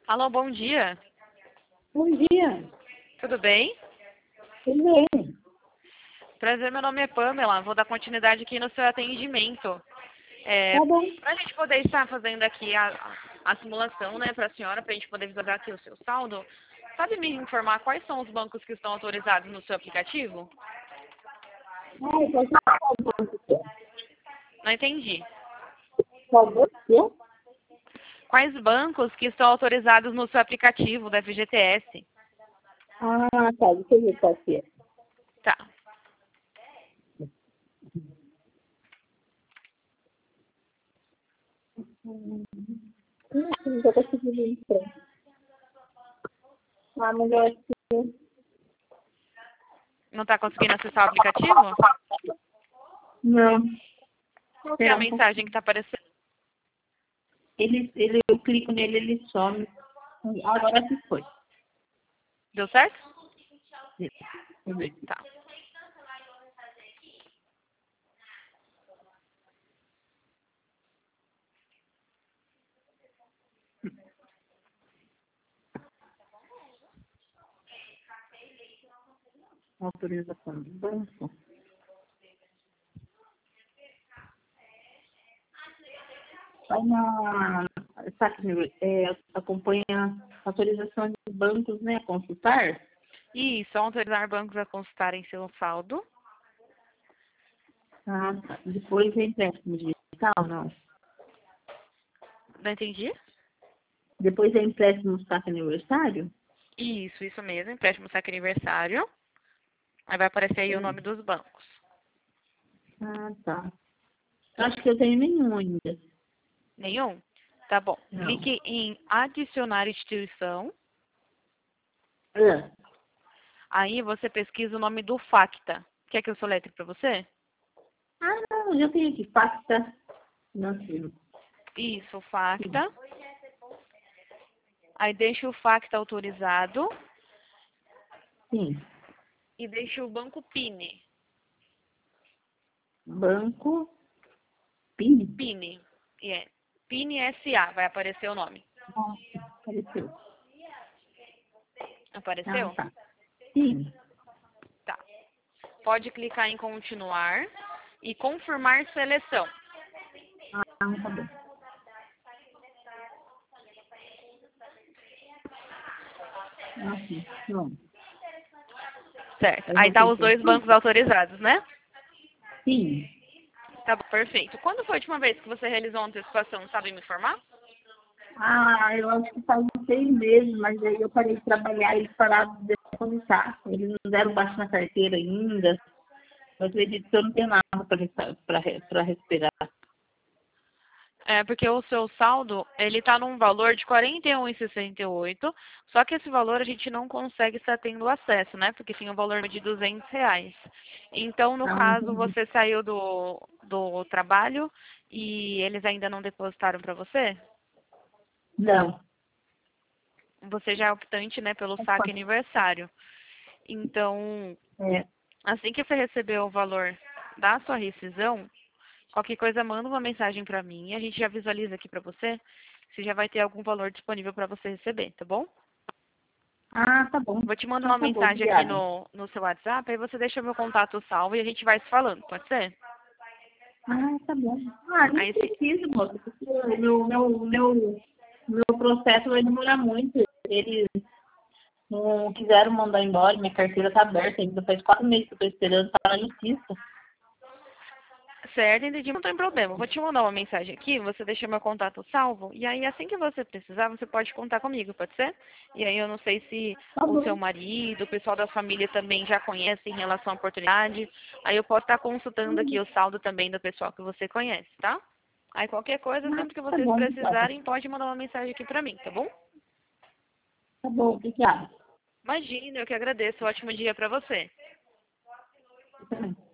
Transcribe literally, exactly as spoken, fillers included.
Alô, bom dia. Bom dia. Tudo bem? Tudo bem? Prazer, meu nome é Pamela. Vou dar continuidade aqui no seu atendimento. É, Tá bom. para a gente poder estar fazendo aqui a, a simulação, né, para a senhora, para a gente poder visualizar aqui o seu saldo, sabe me informar quais são os bancos que estão autorizados no seu aplicativo? Ah, eu posso falar qual banco que é? Não entendi. Qual banco que é? Quais bancos que estão autorizados no seu aplicativo da F G T S? Ah, tá. Deixa eu ver qual que é. Tá. Hum, sim, já consegui entrar. Ah, mas eu acho que... Não está conseguindo acessar o aplicativo? Não. Qual que é a Espera um pouco. mensagem que está aparecendo? Ele, ele, eu clico nele, ele some. Agora se foi. Deu certo? Deixa eu ver. Tá. Autorização do banco. Vai na... Sabe, é, acompanha a autorização de bancos, né? Consultar. Isso, autorizar bancos a consultarem seu saldo. Ah, tá. Depois é empréstimo digital, não. Não entendi? Depois é empréstimo saque aniversário? Isso, isso mesmo, empréstimo saque aniversário. Aí vai aparecer aí o nome Sim. dos bancos. Ah, tá. Acho que eu tenho nenhum ainda. Nenhum? Tá bom. Não. Clique em adicionar instituição. Ah, Aí você pesquisa o nome do Facta. Quer que eu soletre para você? ah não, já tenho aqui. Pacta financeiro. Isso, Sim. Facta. Aí deixa o Facta autorizado Sim. e deixa o banco PIN. Banco PIN. PIN. É. PIN S A, vai aparecer o nome. Nossa, apareceu. Ah, Apareceu? tá. Sim. Tá. Pode clicar em continuar e confirmar seleção. Ah, tá bom. Ah, sim. Pronto. Certo. Eu Aí vou tá ter os que... dois bancos autorizados, né? Sim. Tá bom, perfeito. Quando foi a última vez que você realizou uma antecipação, sabe me informar? Ah, eu acho que faz uns seis meses, mas aí eu parei de trabalhar e eles pararam de depositar. Eles não deram baixo na carteira ainda. Eu acredito que eu não tenho nada para respirar. É, porque o seu saldo, ele tá num valor de quarenta e um reais e sessenta e oito centavos, só que esse valor a gente não consegue estar tendo acesso, né? Porque tem um valor de duzentos reais. Então, no Ah, caso, entendi. você saiu do, do trabalho e eles ainda não depositaram para você? Não. Você já é optante, né, pelo saque aniversário. Então, É. assim que você receber o valor da sua rescisão, qualquer coisa manda uma mensagem para mim e a gente já visualiza aqui para você se já vai ter algum valor disponível para você receber, tá bom? Ah, tá bom. Vou te mandar Então uma tá bom, mensagem aqui obrigada. no, no seu WhatsApp, aí você deixa meu contato salvo e a gente vai se falando, pode ser? Ah, tá bom. Ah, nem Aí se... preciso, moça, porque meu, meu, meu, meu processo vai demorar muito. Eles não quiseram mandar embora, minha carteira tá aberta ainda. Faz quatro meses que eu tô esperando, tá na justiça. Certo, entendi, não tem problema. Vou te mandar uma mensagem aqui, você deixa meu contato salvo, e aí assim que você precisar, você pode contar comigo, pode ser? E aí eu não sei se Tá o bom. seu marido, o pessoal da família também já conhece em relação à oportunidade. Aí eu posso estar consultando aqui o saldo também do pessoal que você conhece, tá? Aí qualquer coisa, Ah, sempre que tá vocês bom, obrigada. precisarem, pode mandar uma mensagem aqui pra mim, tá bom? Tá bom, obrigada. Imagina, eu que agradeço. Ótimo dia pra você. Eu também.